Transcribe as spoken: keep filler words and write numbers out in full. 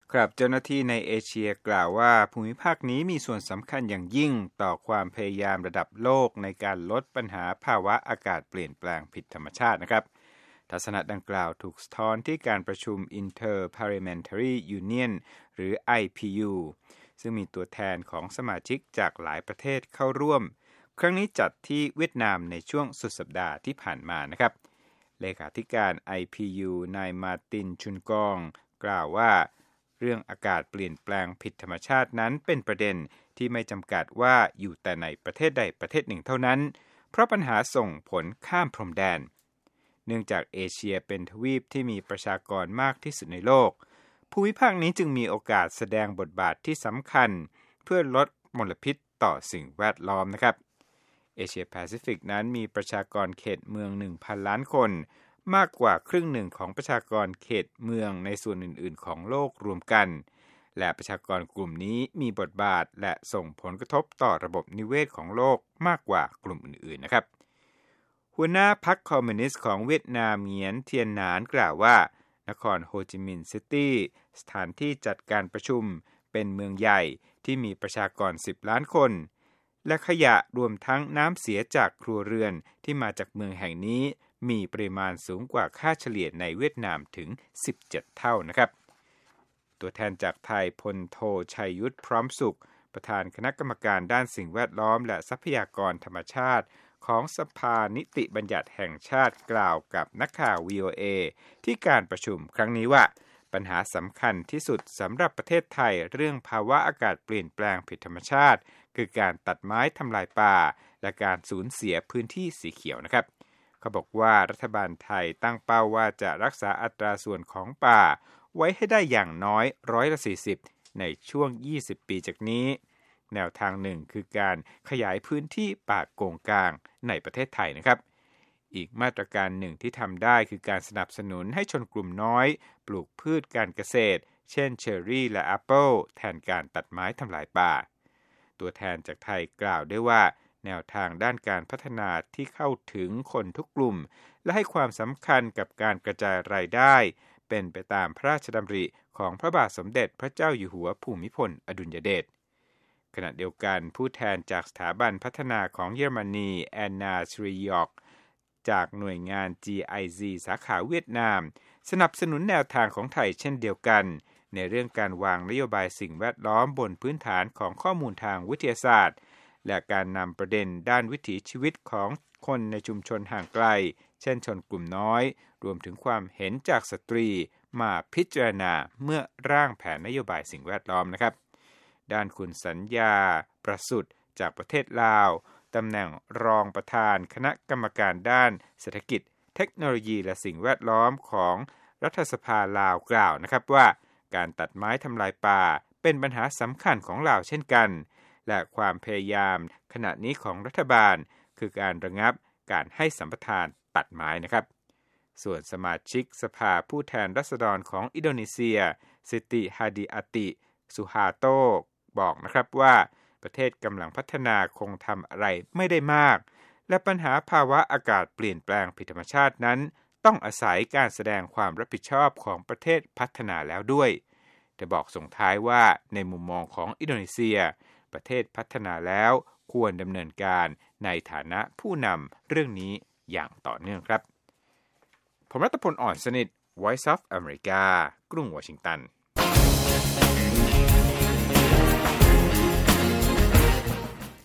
ครับเจ้าหน้าที่ในเอเชียกล่าวว่าภูมิภาคนี้มีส่วนสำคัญอย่างยิ่งต่อความพยายามระดับโลกในการลดปัญหาภาวะอากาศเปลี่ยนแปลงผิดธรรมชาตินะครับทัศนะดังกล่าวถูกสะท้อนที่การประชุม Inter-Parliamentary Union หรือ ไอ พี ยู ซึ่งมีตัวแทนของสมาชิกจากหลายประเทศเข้าร่วมครั้งนี้จัดที่เวียดนามในช่วงสุดสัปดาห์ที่ผ่านมานะครับเลขาธิการ ไอ พี ยู นายมาร์ตินชุนกองกล่าวว่าเรื่องอากาศเปลี่ยนแปลงผิดธรรมชาตินั้นเป็นประเด็นที่ไม่จำกัดว่าอยู่แต่ในประเทศใดประเทศหนึ่งเท่านั้นเพราะปัญหาส่งผลข้ามพรมแดนเนื่องจากเอเชียเป็นทวีปที่มีประชากรมากที่สุดในโลกภูมิภาคนี้จึงมีโอกาสแสดงบทบาทที่สำคัญเพื่อลดมลพิษต่อสิ่งแวดล้อมนะครับเอเชียแปซิฟิกนั้นมีประชากรเขตเมือง หนึ่งพัน ล้านคนมากกว่าครึ่งหนึ่งของประชากรเขตเมืองในส่วนอื่นๆของโลกรวมกันและประชากรกลุ่มนี้มีบทบาทและส่งผลกระทบต่อระบบนิเวศของโลกมากกว่ากลุ่มอื่นๆนะครับหัวหน้าพรรคคอมมิวนิสต์ของเวียดนามเหงียนเทียนหนานกล่าวว่านครโฮจิมินห์ซิตี้สถานที่จัดการประชุมเป็นเมืองใหญ่ที่มีประชากรสิบล้านคนและขยะรวมทั้งน้ำเสียจากครัวเรือนที่มาจากเมืองแห่งนี้มีปริมาณสูงกว่าค่าเฉลี่ยในเวียดนามถึงสิบเจ็ดเท่านะครับตัวแทนจากไทยพลโทชัยยุทธพร้อมสุขประธานคณะกรรมการด้านสิ่งแวดล้อมและทรัพยากรธรรมชาติของสภานิติบัญญัติแห่งชาติกล่าวกับนักข่าว วี โอ เอ ที่การประชุมครั้งนี้ว่าปัญหาสำคัญที่สุดสำหรับประเทศไทยเรื่องภาวะอากาศเปลี่ยนแปลงผิดธรรมชาติคือการตัดไม้ทำลายป่าและการสูญเสียพื้นที่สีเขียวนะครับเขาบอกว่ารัฐบาลไทยตั้งเป้าว่าจะรักษาอัตราส่วนของป่าไว้ให้ได้อย่างน้อยร้อยละสี่สิบในช่วงยี่สิบปีจากนี้แนวทางหนึ่งคือการขยายพื้นที่ป่าโกงกางในประเทศไทยนะครับอีกมาตรการหนึ่งที่ทำได้คือการสนับสนุนให้ชนกลุ่มน้อยปลูกพืชการเกษตรเช่นเชอร์รี่และแอปเปิลแทนการตัดไม้ทำลายป่าตัวแทนจากไทยกล่าวด้วยว่าแนวทางด้านการพัฒนาที่เข้าถึงคนทุกกลุ่มและให้ความสำคัญกับการกระจายรายได้เป็นไปตามพระราชดำริของพระบาทสมเด็จพระเจ้าอยู่หัวภูมิพลอดุลยเดชขณะเดียวกันผู้แทนจากสถาบันพัฒนาของเยอรมนีแอนนาชริยอกจากหน่วยงาน จี ไอ ซี สาขาเวียดนามสนับสนุนแนวทางของไทยเช่นเดียวกันในเรื่องการวางนโยบายสิ่งแวดล้อมบนพื้นฐานของข้อมูลทางวิทยาศาสตร์และการนำประเด็นด้านวิถีชีวิตของคนในชุมชนห่างไกลเช่นชนกลุ่มน้อยรวมถึงความเห็นจากสตรีมาพิจารณาเมื่อร่างแผนนโยบายสิ่งแวดล้อมนะครับด้านคุณสัญญาประสุทธิ์จากประเทศลาวตำแหน่งรองประธานคณะกรรมการด้านเศรษฐกิจเทคโนโลยีและสิ่งแวดล้อมของรัฐสภาลาวกล่าวนะครับว่าการตัดไม้ทำลายป่าเป็นปัญหาสำคัญของลาวเช่นกันและความพยายามขณะนี้ของรัฐบาลคือการระงับการให้สัมปทานตัดไม้นะครับส่วนสมาชิกสภาผู้แทนราษฎรของอินโดนีเซียสิติฮาดิอาติสุฮาโตบอกนะครับว่าประเทศกำลังพัฒนาคงทำอะไรไม่ได้มากและปัญหาภาวะอากาศเปลี่ยนแปลงผิดธรรมชาตินั้นต้องอาศัยการแสดงความรับผิดชอบของประเทศพัฒนาแล้วด้วยแต่บอกส่งท้ายว่าในมุมมองของอินโดนีเซียประเทศพัฒนาแล้วควรดำเนินการในฐานะผู้นำเรื่องนี้อย่างต่อเนื่องครับผมรัตพล อ่อนสนิท Voice of America กรุงวอชิงตัน